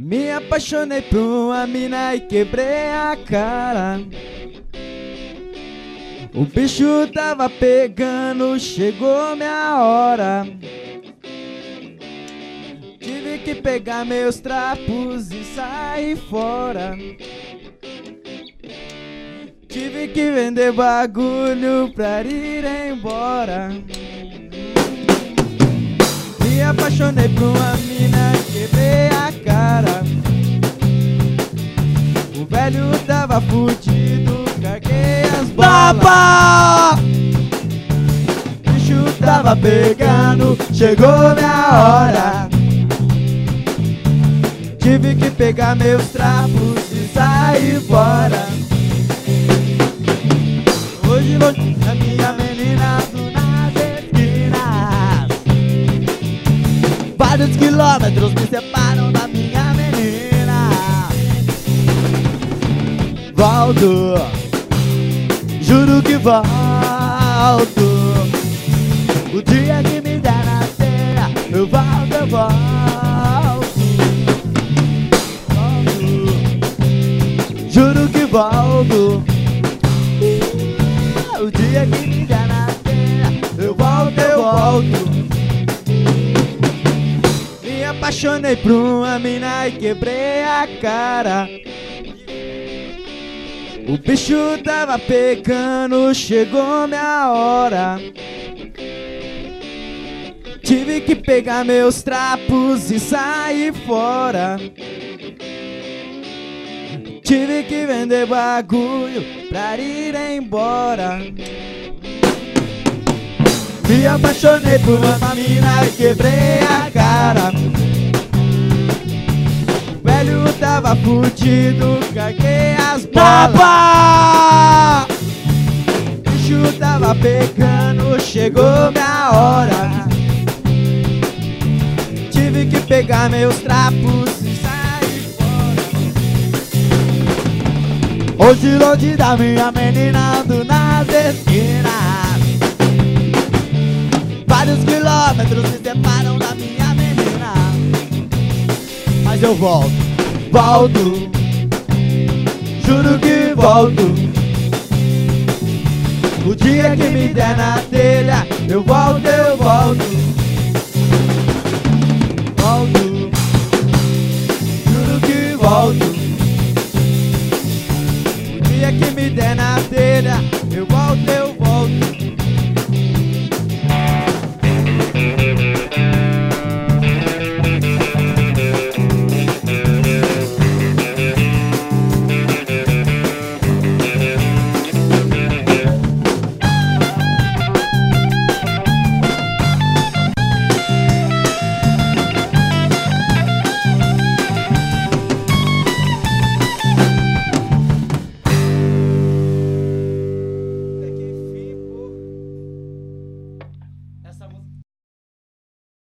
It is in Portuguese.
Me apaixonei por uma mina e quebrei a cara. O bicho tava pegando, chegou minha hora. Tive que pegar meus trapos e sair fora. Tive que vender bagulho pra ir embora. Me apaixonei por uma mina, quebrei a cara. O velho tava fudido, carguei as balas. O bicho tava pegando, chegou minha hora. Tive que pegar meus trapos e sair fora. Hoje vou a minha menina do nas esquinas. Vários quilômetros me separam da minha menina. Volto, juro que volto. O dia que me der na telha, eu volto, eu volto. Juro que volto. O dia que me der na telha, eu volto, eu volto. Me apaixonei por uma mina e quebrei a cara. O bicho tava pegando, chegou minha hora. Tive que pegar meus trapos e sair fora. Tive que vender bagulho pra ir embora. Me apaixonei por uma mina e quebrei a cara. O velho tava fudido, carguei as balas. O bicho tava pegando, chegou minha hora. Tive que pegar meus trapos e sair fora. Hoje longe da minha menina, ando nas esquinas. Vários quilômetros me separam da minha menina. Mas eu volto, volto. Juro que volto. O dia que me der na telha, eu volto, eu volto.